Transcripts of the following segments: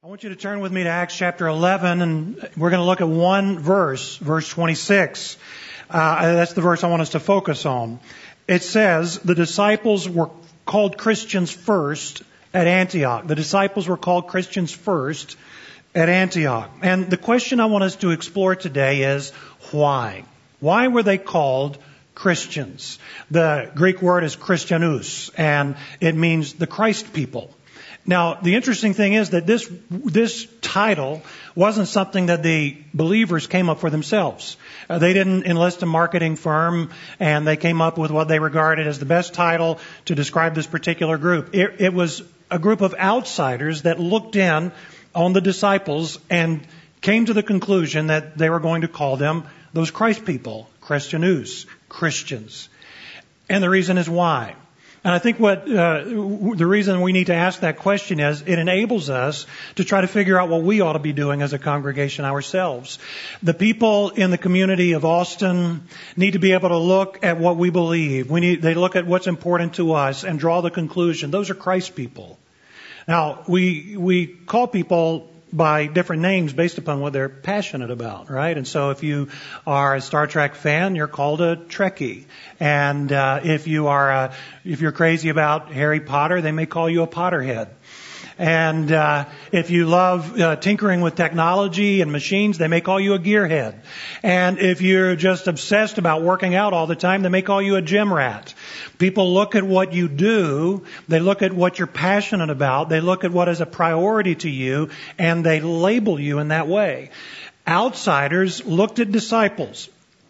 I want you to turn with me to Acts chapter 11, and we're going to look at one verse, verse 26. That's the verse I want us to focus on. It says, the disciples were called Christians first at Antioch. The disciples were called Christians first at Antioch. And the question I want us to explore today is, why? Why were they called Christians? The Greek word is Christianus, and it means the Christ people. Now, the interesting thing is that this title wasn't something that the believers came up for themselves. They didn't enlist a marketing firm, and they came up with what they regarded as the best title to describe this particular group. It was a group of outsiders that looked in on the disciples and came to the conclusion that they were going to call them those Christ people, Christianus, Christians. And the reason is why. And I think the reason we need to ask that question is it enables us to try to figure out what we ought to be doing as a congregation ourselves. The people in the community of Austin need to be able to look at what we believe. They look at what's important to us and draw the conclusion. Those are Christ people. Now, we call people by different names based upon what they're passionate about, right? And so if you are a Star Trek fan, you're called a Trekkie. And if you're crazy about Harry Potter, they may call you a Potterhead. And if you love tinkering with technology and machines, they may call you a gearhead. And if you're just obsessed about working out all the time, they may call you a gym rat. People look at what you do, they look at what you're passionate about, they look at what is a priority to you, and they label you in that way. Outsiders looked at disciples.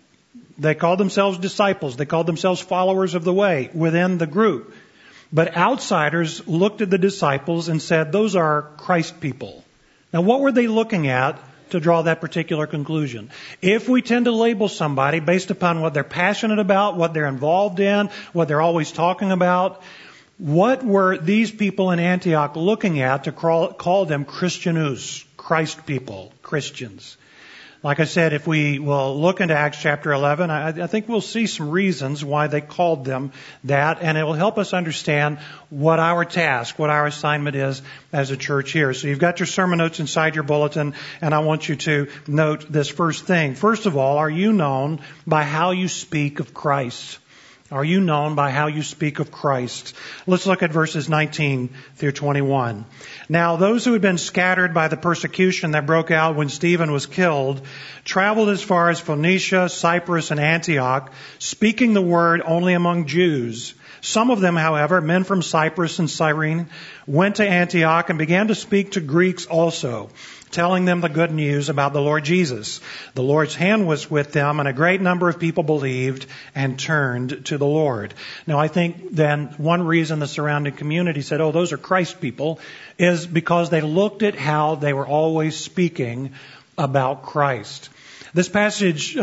They called themselves disciples. They called themselves followers of the way within the group. But outsiders looked at the disciples and said, those are Christ people. Now, what were they looking at to draw that particular conclusion? If we tend to label somebody based upon what they're passionate about, what they're involved in, what they're always talking about, what were these people in Antioch looking at to call them Christianus, Christ people, Christians? Like I said, if we will look into Acts chapter 11, I think we'll see some reasons why they called them that, and it will help us understand what our task, what our assignment is as a church here. So you've got your sermon notes inside your bulletin, and I want you to note this first thing. First of all, are you known by how you speak of Christ? Are you known by how you speak of Christ? Let's look at verses 19 through 21. Now, those who had been scattered by the persecution that broke out when Stephen was killed traveled as far as Phoenicia, Cyprus, and Antioch, speaking the word only among Jews. Some of them, however, men from Cyprus and Cyrene, went to Antioch and began to speak to Greeks also, telling them the good news about the Lord Jesus. The Lord's hand was with them, and a great number of people believed and turned to the Lord. Now, I think then one reason the surrounding community said, oh, those are Christ people, is because they looked at how they were always speaking about Christ. This passage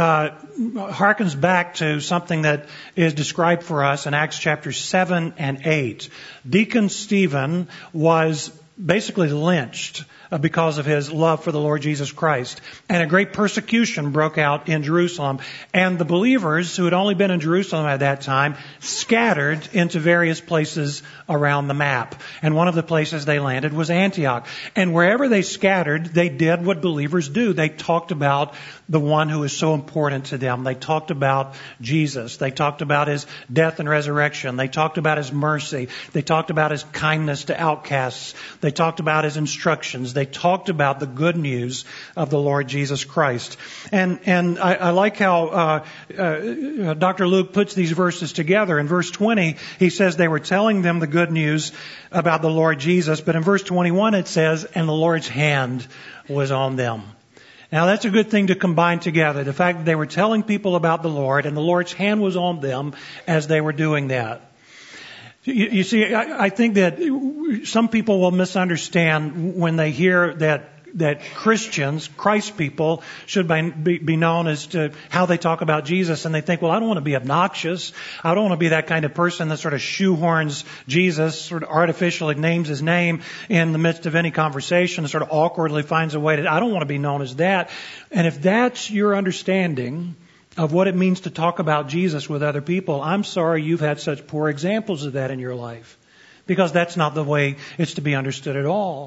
harkens back to something that is described for us in Acts chapter 7 and 8. Deacon Stephen was basically lynched because of his love for the Lord Jesus Christ. And a great persecution broke out in Jerusalem. And the believers who had only been in Jerusalem at that time scattered into various places around the map. And one of the places they landed was Antioch. And wherever they scattered, they did what believers do. They talked about the one who is so important to them. They talked about Jesus. They talked about his death and resurrection. They talked about his mercy. They talked about his kindness to outcasts. They talked about his instructions. They talked about the good news of the Lord Jesus Christ. And I like how Dr. Luke puts these verses together. In verse 20, he says they were telling them the good news about the Lord Jesus. But in verse 21, it says, and the Lord's hand was on them. Now, that's a good thing to combine together. The fact that they were telling people about the Lord and the Lord's hand was on them as they were doing that. You see, I think that some people will misunderstand when they hear that Christians, Christ people, should be known as to how they talk about Jesus. And they think, well, I don't want to be obnoxious. I don't want to be that kind of person that sort of shoehorns Jesus, sort of artificially names his name in the midst of any conversation, and sort of awkwardly finds a way to, I don't want to be known as that. And if that's your understanding of what it means to talk about Jesus with other people, I'm sorry you've had such poor examples of that in your life. Because that's not the way it's to be understood at all.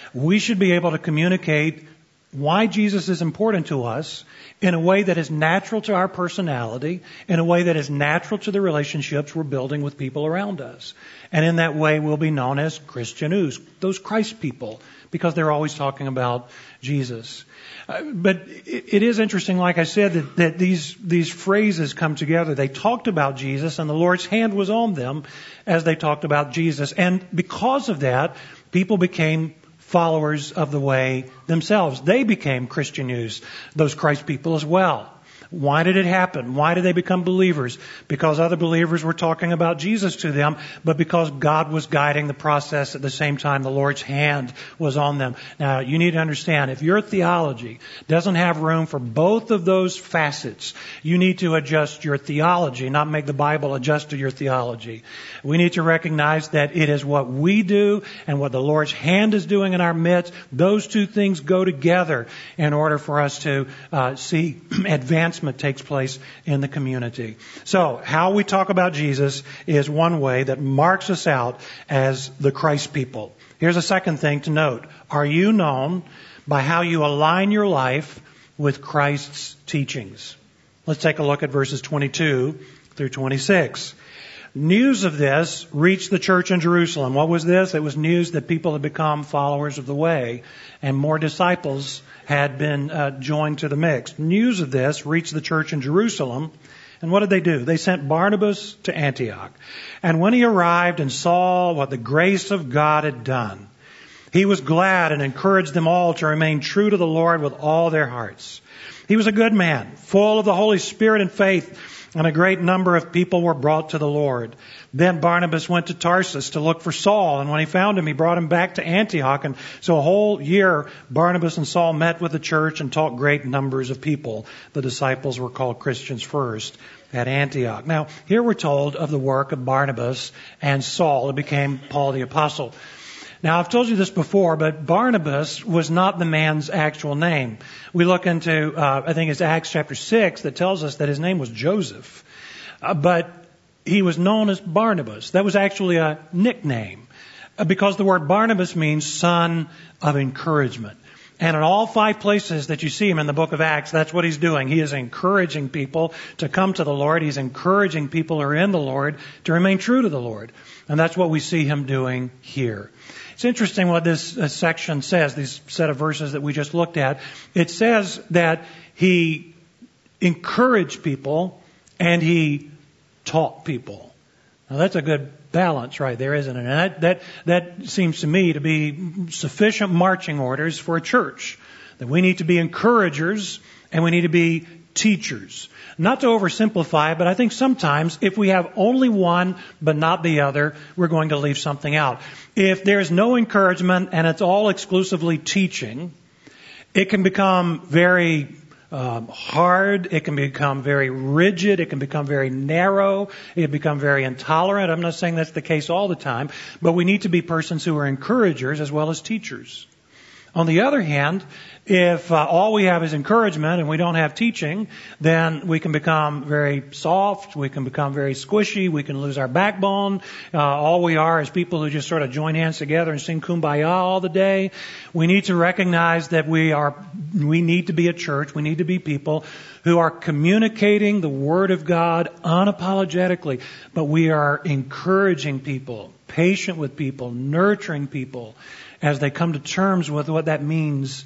we should be able to communicate why Jesus is important to us in a way that is natural to our personality, in a way that is natural to the relationships we're building with people around us. And in that way, we'll be known as Christianus, those Christ people, because they're always talking about Jesus. But it is interesting, like I said, that these phrases come together. They talked about Jesus, and the Lord's hand was on them as they talked about Jesus. And because of that, people became followers of the way themselves. They became Christianus, those Christ people as well. Why did it happen? Why did they become believers? Because other believers were talking about Jesus to them, but because God was guiding the process at the same time, the Lord's hand was on them. Now, you need to understand, if your theology doesn't have room for both of those facets, you need to adjust your theology, not make the Bible adjust to your theology. We need to recognize that it is what we do and what the Lord's hand is doing in our midst. Those two things go together in order for us to see advancement takes place in the community. So, how we talk about Jesus is one way that marks us out as the Christ people. Here's a second thing to note. Are you known by how you align your life with Christ's teachings? Let's take a look at verses 22 through 26. News of this reached the church in Jerusalem. What was this? It was news that people had become followers of the way, and more disciples had been joined to the mix. News of this reached the church in Jerusalem. And what did they do? They sent Barnabas to Antioch. And when he arrived and saw what the grace of God had done, he was glad and encouraged them all to remain true to the Lord with all their hearts. He was a good man, full of the Holy Spirit and faith, and a great number of people were brought to the Lord. Then Barnabas went to Tarsus to look for Saul, and when he found him, he brought him back to Antioch. And so a whole year, Barnabas and Saul met with the church and taught great numbers of people. The disciples were called Christians first at Antioch. Now, here we're told of the work of Barnabas and Saul. It became Paul the Apostle. Now, I've told you this before, but Barnabas was not the man's actual name. We look into, I think it's Acts chapter 6 that tells us that his name was Joseph. But he was known as Barnabas. That was actually a nickname because the word Barnabas means son of encouragement. And in all 5 places that you see him in the book of Acts, that's what he's doing. He is encouraging people to come to the Lord. He's encouraging people who are in the Lord to remain true to the Lord. And that's what we see him doing here. It's interesting what this section says, this set of verses that we just looked at. It says that he encouraged people and he taught people. Now that's a good balance right there, isn't it? And that seems to me to be sufficient marching orders for a church. That we need to be encouragers and we need to be teachers. Not to oversimplify, but I think sometimes if we have only one but not the other, we're going to leave something out. If there's no encouragement and it's all exclusively teaching, it can become very hard, it can become very rigid, it can become very narrow, it can become very intolerant. I'm not saying that's the case all the time, but we need to be persons who are encouragers as well as teachers. On the other hand, if all we have is encouragement and we don't have teaching, then we can become very soft, we can become very squishy, we can lose our backbone. All we are is people who just sort of join hands together and sing Kumbaya all the day. We need to recognize that we need to be a church, we need to be people who are communicating the Word of God unapologetically, but we are encouraging people, patient with people, nurturing people, as they come to terms with what that means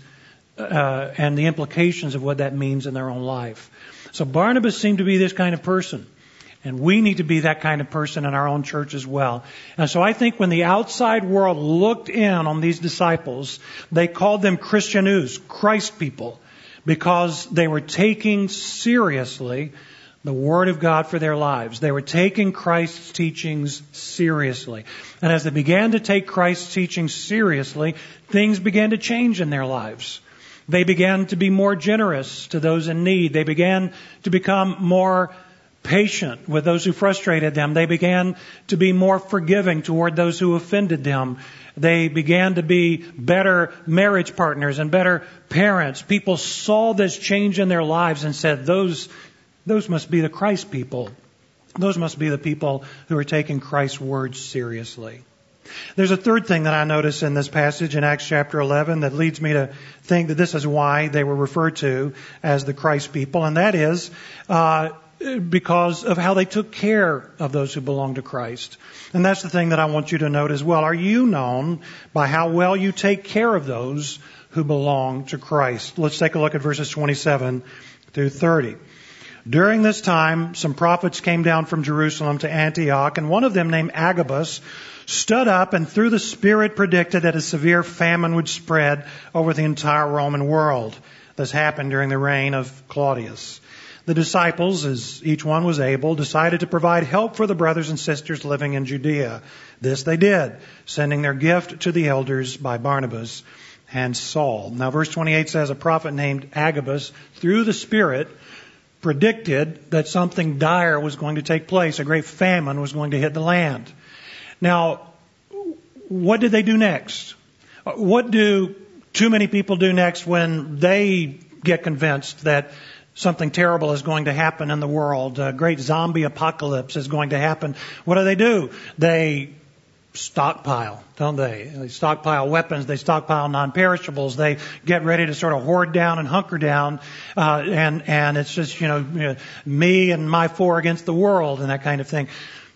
and the implications of what that means in their own life. So Barnabas seemed to be this kind of person. And we need to be that kind of person in our own church as well. And so I think when the outside world looked in on these disciples, they called them Christianus, Christ people, because they were taking seriously the Word of God for their lives. They were taking Christ's teachings seriously. And as they began to take Christ's teachings seriously, things began to change in their lives. They began to be more generous to those in need. They began to become more patient with those who frustrated them. They began to be more forgiving toward those who offended them. They began to be better marriage partners and better parents. People saw this change in their lives and said, those must be the Christ people. Those must be the people who are taking Christ's words seriously. There's a third thing that I notice in this passage in Acts chapter 11 that leads me to think that this is why they were referred to as the Christ people, and that is because of how they took care of those who belong to Christ. And that's the thing that I want you to note as well. Are you known by how well you take care of those who belong to Christ? Let's take a look at verses 27 through 30. During this time, some prophets came down from Jerusalem to Antioch, and one of them, named Agabus, stood up and through the Spirit predicted that a severe famine would spread over the entire Roman world. This happened during the reign of Claudius. The disciples, as each one was able, decided to provide help for the brothers and sisters living in Judea. This they did, sending their gift to the elders by Barnabas and Saul. Now, verse 28 says, a prophet named Agabus, through the Spirit, predicted that something dire was going to take place. A great famine was going to hit the land. Now, what did they do next? What do too many people do next when they get convinced that something terrible is going to happen in the world? A great zombie apocalypse is going to happen. What do? They stockpile, don't they? They stockpile weapons. They stockpile non-perishables. They get ready to sort of hoard down and hunker down. And it's just, me and my four against the world and that kind of thing.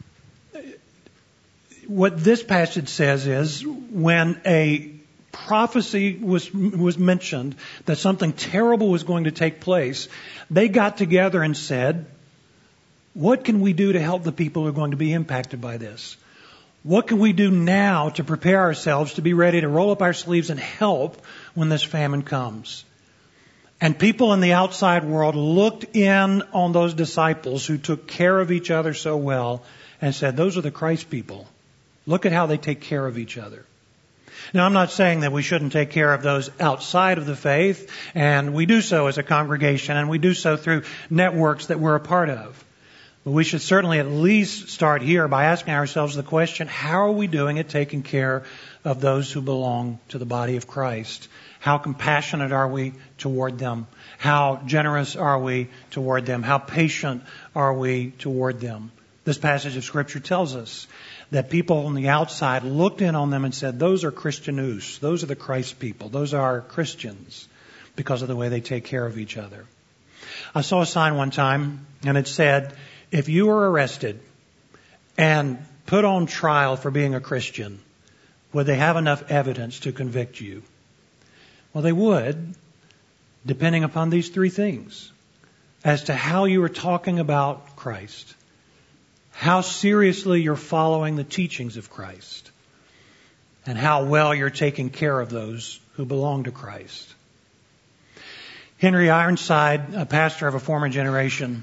What this passage says is when a prophecy was mentioned that something terrible was going to take place, they got together and said, what can we do to help the people who are going to be impacted by this? What can we do now to prepare ourselves to be ready to roll up our sleeves and help when this famine comes? And people in the outside world looked in on those disciples who took care of each other so well and said, those are the Christ people. Look at how they take care of each other. Now, I'm not saying that we shouldn't take care of those outside of the faith, and we do so as a congregation, and we do so through networks that we're a part of. But we should certainly at least start here by asking ourselves the question, how are we doing at taking care of those who belong to the body of Christ? How compassionate are we toward them? How generous are we toward them? How patient are we toward them? This passage of Scripture tells us that people on the outside looked in on them and said, those are Christianus, those are the Christ people, those are Christians, because of the way they take care of each other. I saw a sign one time, and it said, if you were arrested and put on trial for being a Christian, would they have enough evidence to convict you? Well, they would, depending upon these three things, as to how you were talking about Christ, how seriously you're following the teachings of Christ, and how well you're taking care of those who belong to Christ. Henry Ironside, a pastor of a former generation,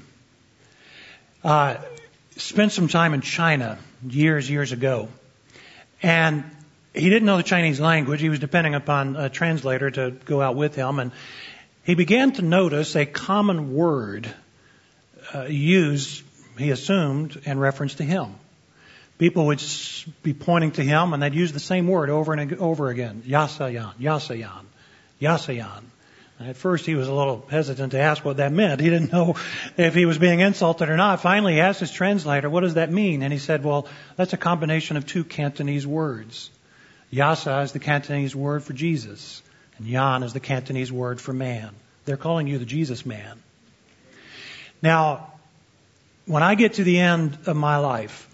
spent some time in China years ago. And he didn't know the Chinese language. He was depending upon a translator to go out with him. And he began to notice a common word used, he assumed, in reference to him. People would be pointing to him and they'd use the same word over and over again. Yasayan, Yasayan, Yasayan. And at first he was a little hesitant to ask what that meant. He didn't know if he was being insulted or not. Finally he asked his translator, what does that mean? And he said, well, that's a combination of two Cantonese words. Yasa is the Cantonese word for Jesus, and Yan is the Cantonese word for man. They're calling you the Jesus man. Now, when I get to the end of my life,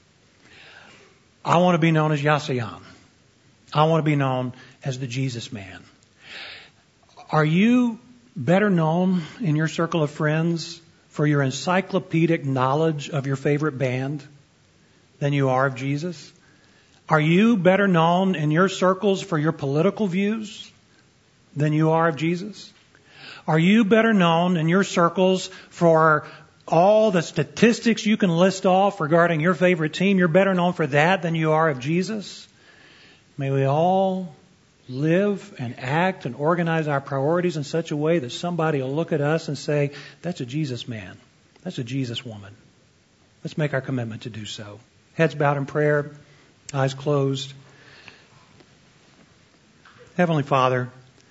I want to be known as Yasayan. I want to be known as the Jesus man. Are you better known in your circle of friends for your encyclopedic knowledge of your favorite band than you are of Jesus? Are you better known in your circles for your political views than you are of Jesus? Are you better known in your circles for all the statistics you can list off regarding your favorite team? You're better known for that than you are of Jesus? May we all live and act and organize our priorities in such a way that somebody will look at us and say, that's a Jesus man. That's a Jesus woman. Let's make our commitment to do so. Heads bowed in prayer, eyes closed. Heavenly Father,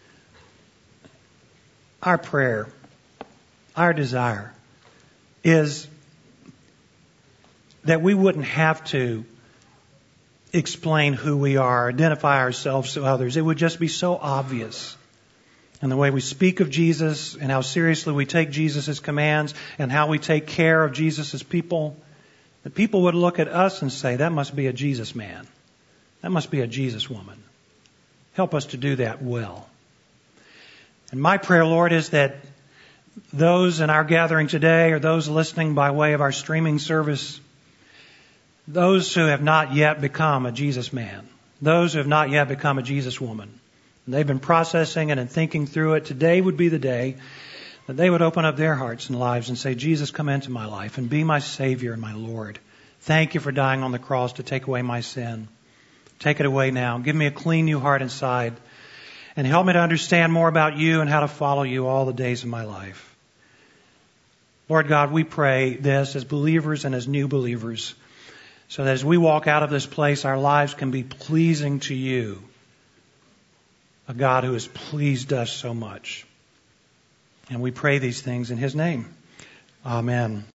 our prayer, our desire is that we wouldn't have to explain who we are, identify ourselves to others. It would just be so obvious. And the way we speak of Jesus and how seriously we take Jesus' commands and how we take care of Jesus' people, that people would look at us and say, that must be a Jesus man. That must be a Jesus woman. Help us to do that well. And my prayer, Lord, is that those in our gathering today or those listening by way of our streaming service, those who have not yet become a Jesus man, those who have not yet become a Jesus woman, and they've been processing it and thinking through it, today would be the day that they would open up their hearts and lives and say, Jesus, come into my life and be my Savior and my Lord. Thank you for dying on the cross to take away my sin. Take it away now. Give me a clean new heart inside and help me to understand more about you and how to follow you all the days of my life. Lord God, we pray this as believers and as new believers, so that as we walk out of this place, our lives can be pleasing to you, a God who has pleased us so much. And we pray these things in His name. Amen.